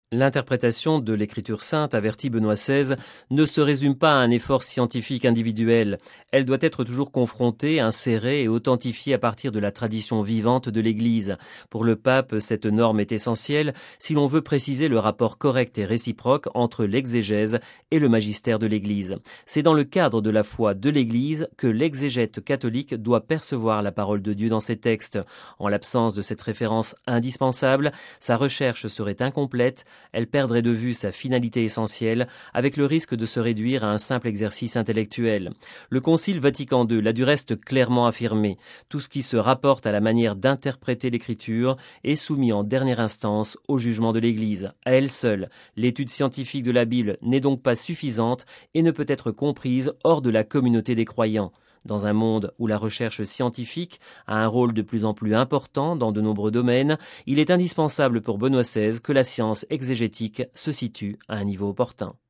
L'interprétation de l'Écriture sainte, avertit Benoît XVI, ne se résume pas à un effort scientifique individuel. Elle doit être toujours confrontée, insérée et authentifiée à partir de la tradition vivante de l'Église. Pour le pape, cette norme est essentielle si l'on veut préciser le rapport correct et réciproque entre l'exégèse et le magistère de l'Église. C'est dans le cadre de la foi de l'Église que l'exégète catholique doit percevoir la parole de Dieu dans ses textes. En l'absence de cette référence indispensable, sa recherche serait incomplète. Elle perdrait de vue sa finalité essentielle, avec le risque de se réduire à un simple exercice intellectuel. Le Concile Vatican II l'a du reste clairement affirmé. Tout ce qui se rapporte à la manière d'interpréter l'Écriture est soumis en dernière instance au jugement de l'Église. À elle seule, l'étude scientifique de la Bible n'est donc pas suffisante et ne peut être comprise hors de la communauté des croyants. Dans un monde où la recherche scientifique a un rôle de plus en plus important dans de nombreux domaines, il est indispensable pour Benoît XVI que la science exégétique se situe à un niveau opportun.